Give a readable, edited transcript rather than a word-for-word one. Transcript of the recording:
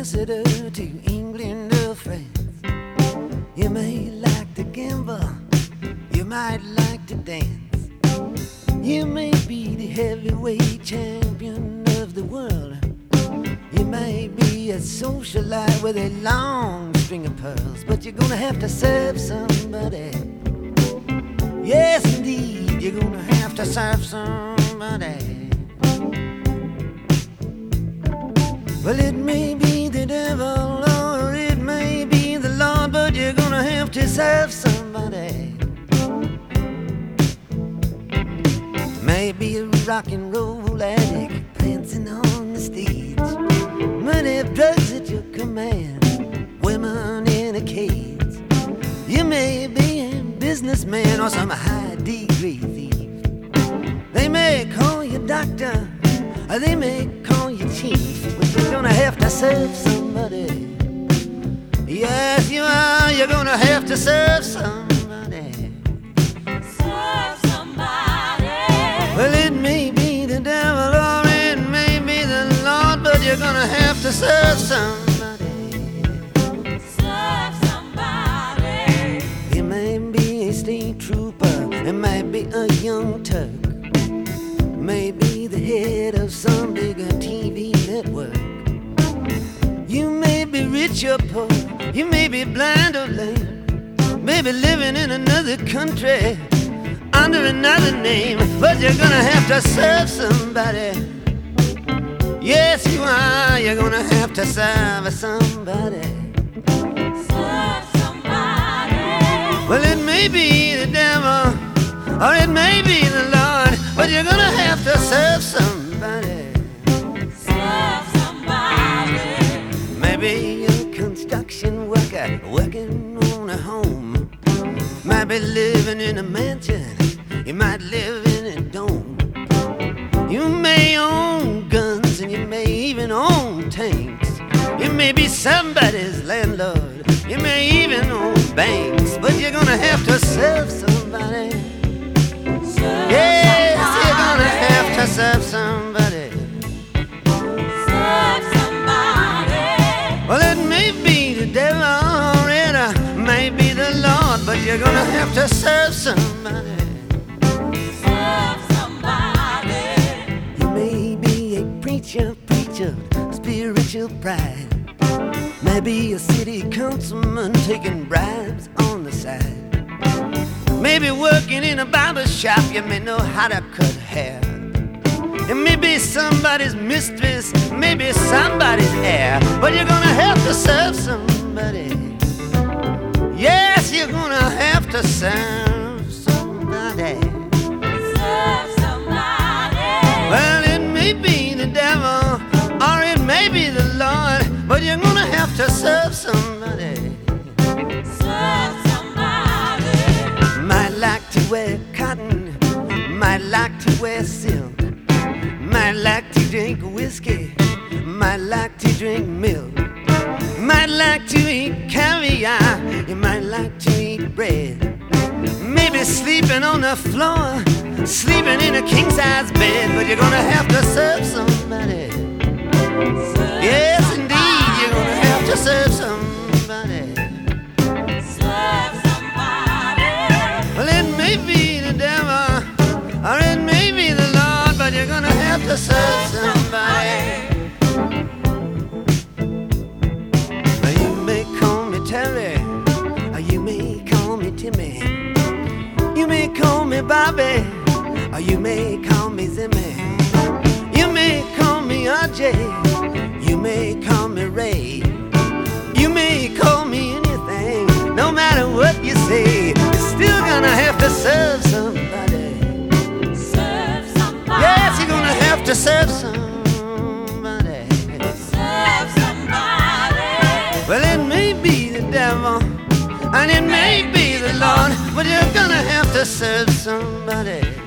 ambassador to England or France. You may like to gamble, you might like to dance. You may be the heavyweight champion of the world. You may be a socialite with a long string of pearls, but you're gonna have to serve somebody. Yes, indeed, you're gonna have to serve somebody. Well, it may be the devil or it may be the Lord, but you're gonna have to serve somebody. Maybe a rock and roll addict prancing on the stage, money of drugs at your command, women in a cage. You may be a businessman or some high-degree thief. They may call you doctor, or they may call you chief, but you're gonna have to serve somebody. Yes, you are. You're gonna have to serve somebody. Serve somebody. Well, it may be the devil or it may be the Lord, but you're gonna have to serve somebody. Serve somebody. You may be a state trooper, it might be a young Turk, maybe the head of some bigger TV network. You may be rich or poor, you may be blind or lame, maybe living in another country under another name, but you're gonna have to serve somebody. Yes, you are. You're gonna have to serve somebody. Serve somebody. Well, it may be the devil or it may be the Lord, but you're gonna have to serve somebody. Serve somebody. Maybe you're a construction worker working on a home. Might be living in a mansion, you might live in a dome. You may own guns and you may even own tanks. You may be somebody's landlord, you may even own banks, but you're gonna have to serve somebody. Serve Yes, somebody. you're gonna have to serve somebody. Serve somebody. Well, it may be the devil or it may be the Lord, but you're gonna have to serve somebody. Serve somebody. You may be a preacher, spiritual pride. Maybe a city councilman taking bribes on the side. Maybe working in a barber shop, you may know how to cut hair. It may be somebody's mistress, maybe somebody's heir, but you're gonna have to serve somebody. Yes, you're gonna have to serve somebody. Serve somebody. Well, it may be the devil or it may be the Lord, but you're gonna have to serve somebody. Serve somebody. Might like to wear cotton, might like to wear silk, might like to drink whiskey, might like to drink milk, might like to eat caviar, you might like to eat bread. Maybe sleeping on the floor, sleeping in a king-size bed, but you're gonna have to serve somebody. Yes, indeed, you're gonna have to serve somebody. Serve somebody. Well, it may be the devil or it may be the Lord, but you're gonna have to serve somebody. Now, you may call me Terry, or you may call me Timmy. You may call me Bobby, or you may call me Zimmy. You may call me RJ, you may call me Ray. You may call me anything, no matter what you say, you're still gonna have to serve somebody. Serve somebody. Yes, you're gonna have to serve somebody. Serve somebody. Well, it may be the devil and it may be the Lord, but you're gonna have to serve somebody.